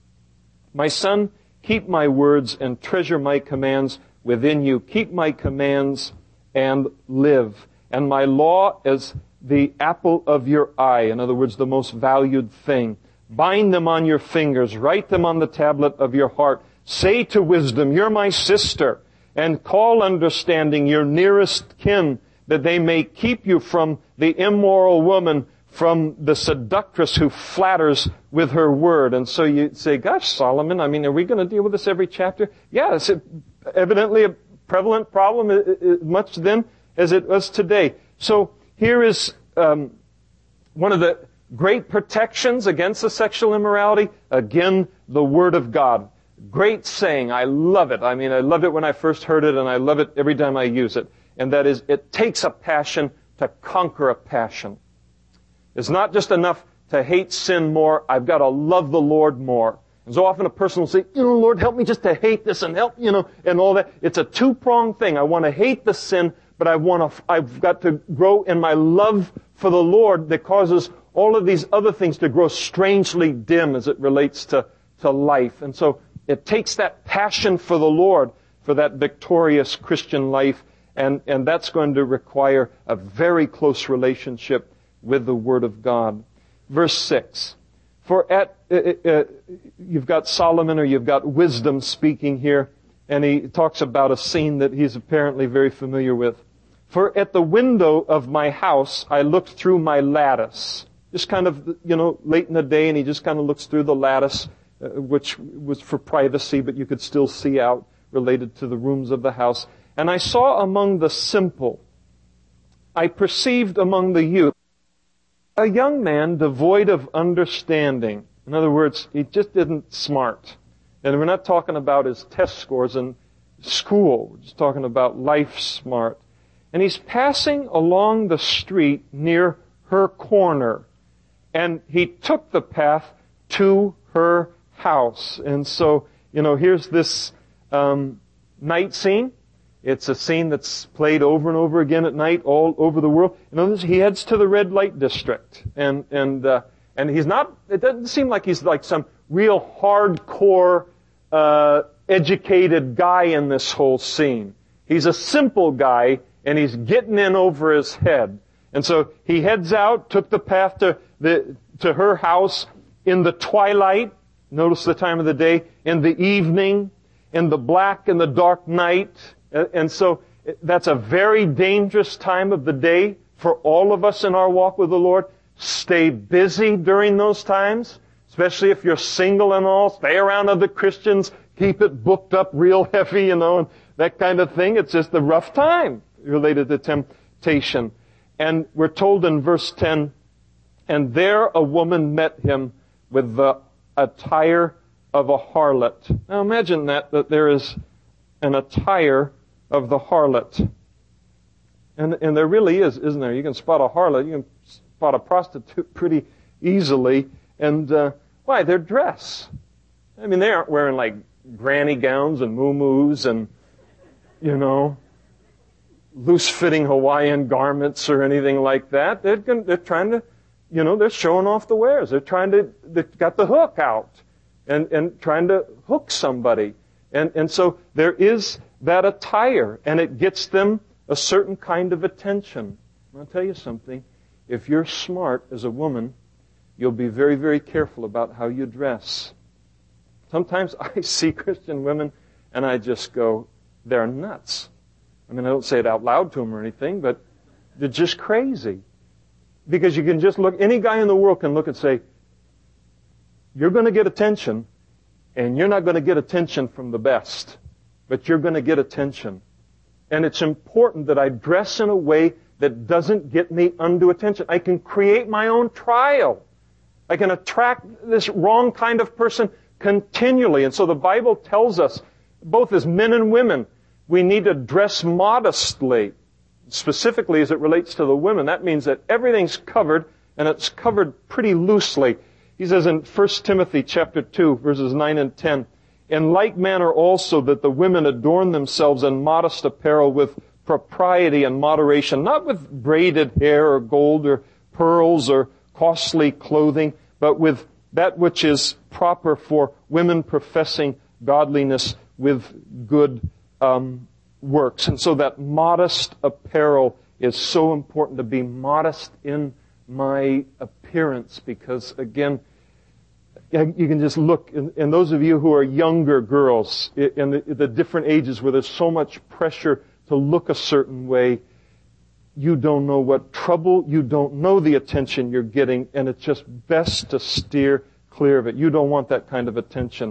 My son, keep my words and treasure my commands within you. Keep my commands and live. And my law as the apple of your eye. In other words, the most valued thing. Bind them on your fingers. Write them on the tablet of your heart. Say to wisdom, you're my sister. And call understanding your nearest kin, that they may keep you from the immoral woman, from the seductress who flatters with her word. And so you say, gosh, Solomon, I mean, are we going to deal with this every chapter? Yeah, it's evidently a prevalent problem, much then as it was today. So here is um, one of the great protections against the sexual immorality. Again, the Word of God. Great saying. I love it. I mean, I loved it when I first heard it, and I love it every time I use it. And that is, it takes a passion to conquer a passion. It's not just enough to hate sin more. I've got to love the Lord more. And so often a person will say, you know, Lord, help me just to hate this and help, you know, and all that. It's a two-pronged thing. I want to hate the sin, but I want to, I've got to grow in my love for the Lord that causes all of these other things to grow strangely dim as it relates to, to life. And so it takes that passion for the Lord, for that victorious Christian life, and, and that's going to require a very close relationship with the Word of God. Verse six. For at, uh, uh, you've got Solomon, or you've got wisdom speaking here, and he talks about a scene that he's apparently very familiar with. For at the window of my house I looked through my lattice. Just kind of, you know, late in the day, and he just kind of looks through the lattice, uh, which was for privacy, but you could still see out, related to the rooms of the house. And I saw among the simple, I perceived among the youth, a young man devoid of understanding. In other words, he just isn't smart. And we're not talking about his test scores in school. We're just talking about life smart. And he's passing along the street near her corner. And he took the path to her house. And so, you know, here's this um, night scene. It's a scene that's played over and over again at night all over the world. You know, he heads to the red light district, and and uh, and he's not. It doesn't seem like he's like some real hardcore, uh, educated guy in this whole scene. He's a simple guy, and he's getting in over his head. And so he heads out, took the path to the to her house in the twilight. Notice the time of the day, in the evening, in the black and the dark night. And so that's a very dangerous time of the day for all of us in our walk with the Lord. Stay busy during those times, especially if you're single and all. Stay around other Christians. Keep it booked up real heavy, you know, and that kind of thing. It's just a rough time related to temptation. And we're told in verse ten, and there a woman met him with the attire of a harlot. Now imagine that, that there is an attire of the harlot. And, and there really is, isn't there? You can spot a harlot, you can spot a prostitute pretty easily. And uh, why? Their dress. I mean, they aren't wearing like granny gowns and muumuus and, you know, loose-fitting Hawaiian garments or anything like that. They're, gonna, they're trying to, you know, they're showing off the wares. They're trying to, they've got the hook out and, and trying to hook somebody. And, and so there is that attire, and it gets them a certain kind of attention. I'll tell you something. If you're smart as a woman, you'll be very, very careful about how you dress. Sometimes I see Christian women, and I just go, they're nuts. I mean, I don't say it out loud to them or anything, but they're just crazy. Because you can just look, any guy in the world can look and say, you're going to get attention, and you're not going to get attention from the best, but you're going to get attention. And it's important that I dress in a way that doesn't get me undue attention. I can create my own trial. I can attract this wrong kind of person continually. And so the Bible tells us, both as men and women, we need to dress modestly. Specifically as it relates to the women, that means that everything's covered, and it's covered pretty loosely. He says in First Timothy chapter two, verses nine and ten, in like manner also that the women adorn themselves in modest apparel with propriety and moderation, not with braided hair or gold or pearls or costly clothing, but with that which is proper for women professing godliness with good um, works. And so that modest apparel It's so important to be modest in my appearance because, again, you can just look, and those of you who are younger girls in the, the different ages where there's so much pressure to look a certain way, you don't know what trouble, you don't know the attention you're getting, and it's just best to steer clear of it. You don't want that kind of attention.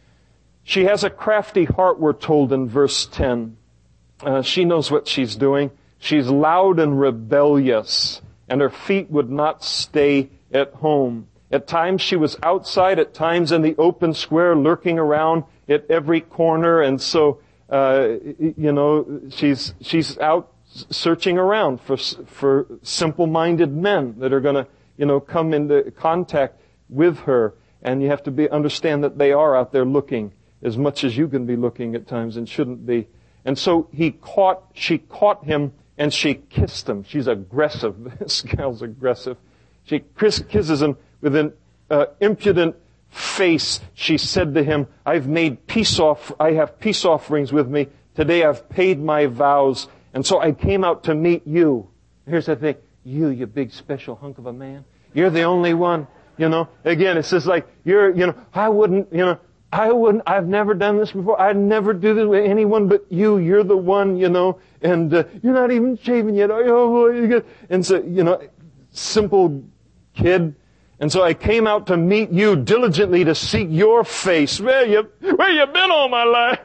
She has a crafty heart, we're told in verse ten. Uh, she knows what she's doing. She's loud and rebellious, and her feet would not stay at home. At times she was outside, at times in the open square, lurking around at every corner, and so, uh, you know, she's, she's out searching around for, for simple-minded men that are gonna, you know, come into contact with her, and you have to be, understand that they are out there looking as much as you can be looking at times and shouldn't be. And so he caught, she caught him and she kissed him. She's aggressive. This gal's aggressive. She kisses him with an uh, impudent face. She said to him, I've made peace off, I have peace offerings with me. Today I've paid my vows. And so I came out to meet you. Here's the thing. You, you big special hunk of a man. You're the only one, you know. Again, it's just like, you're, you know, I wouldn't, you know, I wouldn't, I've never done this before. I'd never do this with anyone but you. You're the one, you know, and uh, you're not even shaven yet. Oh, boy, you get, and so, you know, simple kid. And so I came out to meet you diligently to seek your face. Where you, where you been all my life?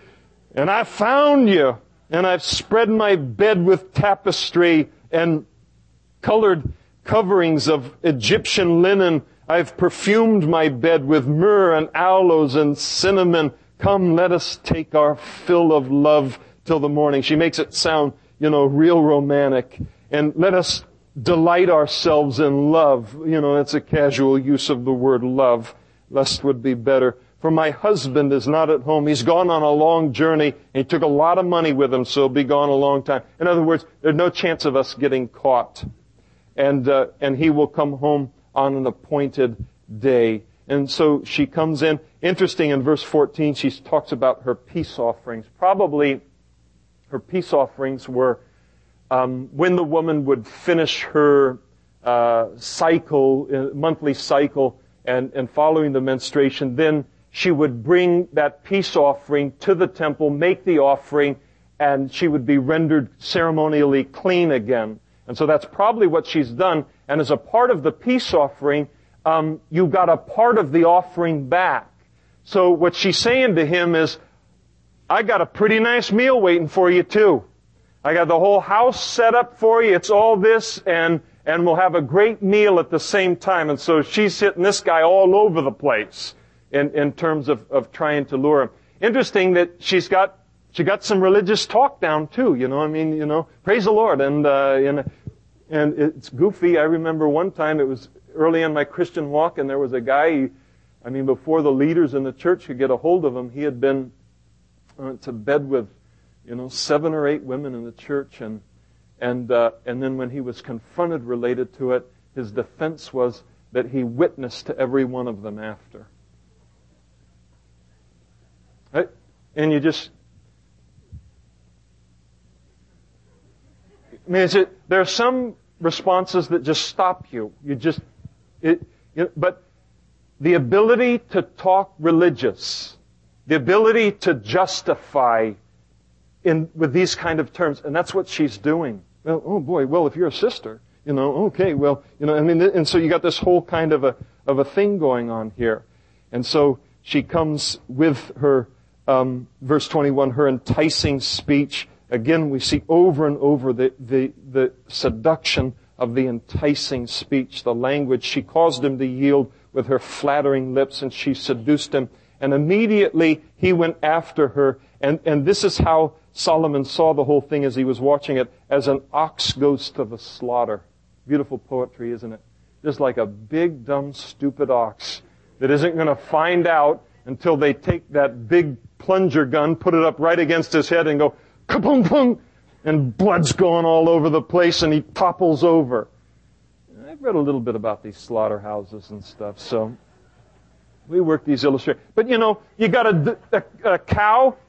And I found you. And I've spread my bed with tapestry and colored coverings of Egyptian linen. I've perfumed my bed with myrrh and aloes and cinnamon. Come, let us take our fill of love till the morning. She makes it sound, you know, real romantic. And let us delight ourselves in love. You know, it's a casual use of the word love. Lust would be better. For my husband is not at home. He's gone on a long journey, and he took a lot of money with him, so he'll be gone a long time. In other words, there's no chance of us getting caught. And, uh, and he will come home on an appointed day. And so she comes in. Interesting, in verse fourteen, she talks about her peace offerings. Probably her peace offerings were um, when the woman would finish her uh, cycle, uh, monthly cycle, and, and following the menstruation, then she would bring that peace offering to the temple, make the offering, and she would be rendered ceremonially clean again. And so that's probably what she's done. And as a part of the peace offering, um, you got a part of the offering back. So what she's saying to him is, I got a pretty nice meal waiting for you too. I got the whole house set up for you. It's all this, and and we'll have a great meal at the same time. And so she's hitting this guy all over the place in, in terms of, of trying to lure him. Interesting that she's got she got some religious talk down too. You know, I mean, you know, praise the Lord, and uh, and and it's goofy. I remember one time it was early in my Christian walk, and there was a guy. He, I mean, before the leaders in the church could get a hold of him, he had been uh, to bed with, you know, seven or eight women in the church, and and uh, and then when he was confronted related to it, his defense was that he witnessed to every one of them after. Right? And you just, I mean, is it, there are some responses that just stop you. You just, it, you, but the ability to talk religious, the ability to justify in with these kind of terms, and that's what she's doing. Well, oh boy, well, if you're a sister, you know, okay, well, you know, I mean, and so you got this whole kind of a of a thing going on here, and so she comes with her, um, verse twenty-one, her enticing speech. Again, we see over and over the the the seduction of the enticing speech, the language. She caused him to yield with her flattering lips, and she seduced him. And immediately he went after her. And, and this is how Solomon saw the whole thing as he was watching it, as an ox goes to the slaughter. Beautiful poetry, isn't it? Just like a big, dumb, stupid ox that isn't going to find out until they take that big plunger gun, put it up right against his head and go, ka-pum-pum, and blood's going all over the place and he topples over. I've read a little bit about these slaughterhouses and stuff, so we work these illustrations. But you know, you got a, a, a cow, you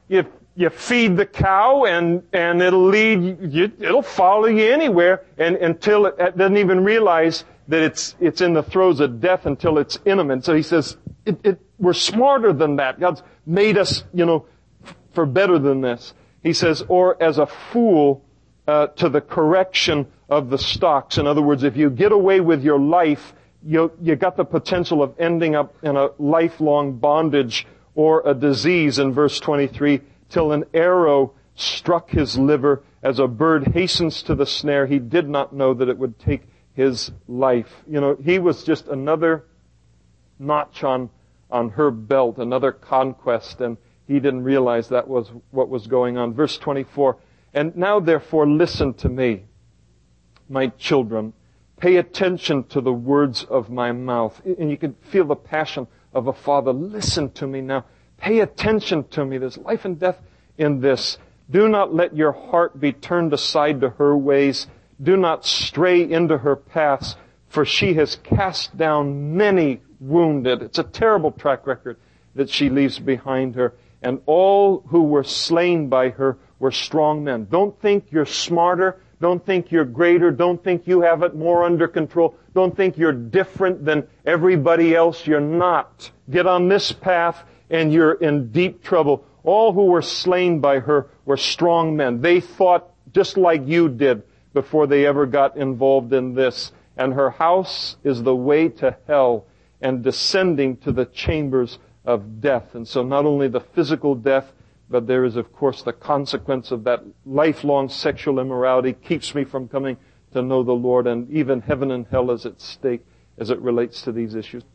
you feed the cow and, and it'll lead you, it'll follow you anywhere and until it, it doesn't even realize that it's, it's in the throes of death until it's intimate. So he says, it, it, we're smarter than that. God's made us, you know, f- for better than this. He says, or as a fool, uh, to the correction of the stocks. In other words, if you get away with your life, you, you got the potential of ending up in a lifelong bondage or a disease in verse twenty-three, till an arrow struck his liver as a bird hastens to the snare. He did not know that it would take his life. You know, he was just another notch on, on her belt, another conquest, and he didn't realize that was what was going on. Verse twenty-four, and now therefore listen to me, my children. Pay attention to the words of my mouth. And you can feel the passion of a father. Listen to me now. Pay attention to me. There's life and death in this. Do not let your heart be turned aside to her ways. Do not stray into her paths, for she has cast down many wounded. It's a terrible track record that she leaves behind her. And all who were slain by her were strong men. Don't think you're smarter. Don't think you're greater. Don't think you have it more under control. Don't think you're different than everybody else. You're not. Get on this path and you're in deep trouble. All who were slain by her were strong men. They thought just like you did before they ever got involved in this. And her house is the way to hell and descending to the chambers of death. And so not only the physical death, but there is, of course, the consequence of that lifelong sexual immorality keeps me from coming to know the Lord, and even heaven and hell is at stake as it relates to these issues.